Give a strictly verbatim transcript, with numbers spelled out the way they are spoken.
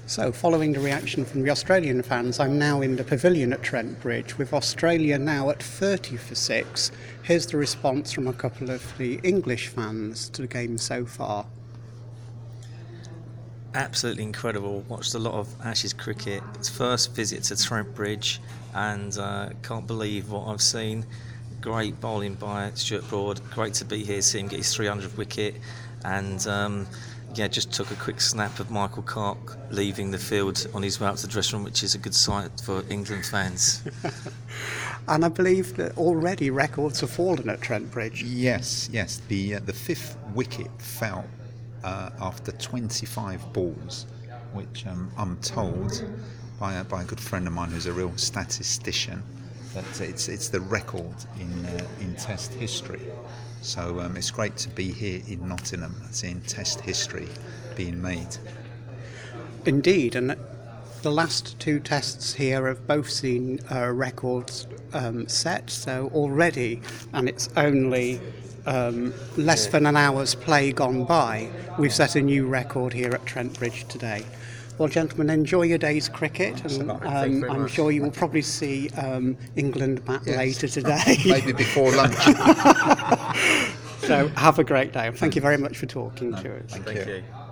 So, following the reaction from the Australian fans, I'm now in the pavilion at Trent Bridge with Australia now at thirty for six. Here's the response from a couple of the English fans to the game so far. Absolutely incredible. Watched a lot of Ashes cricket. It's first visit to Trent Bridge, and uh, can't believe what I've seen. Great bowling by Stuart Broad. Great to be here, see him get his three hundredth wicket, and um, yeah, just took a quick snap of Michael Clarke leaving the field on his way up to the dressing room, which is a good sight for England fans. And I believe that already records have fallen at Trent Bridge. Yes, yes. The uh, the fifth wicket fell uh, after twenty-five balls, which um, I'm told by a, by a good friend of mine who's a real statistician that it's it's the record in uh, in Test history. So um, it's great to be here in Nottingham, seeing Test history being made. Indeed, and the last two tests here have both seen uh, records um, set, so already, and it's only um, less than an hour's play gone by, we've set a new record here at Trent Bridge today. Well, gentlemen, enjoy your day's cricket, and um, I'm much. sure you will probably see um, England bat yes. later today. Maybe before lunch. So have a great day, and thank you very much for talking no, to us. Thank, thank you. you.